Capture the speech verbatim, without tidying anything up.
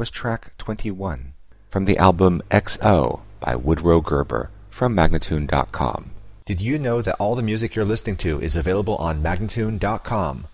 was track twenty-one, from the album X O by Woodrow Gerber, from Magnatune dot com. Did you know that all the music you're listening to is available on Magnatune dot com?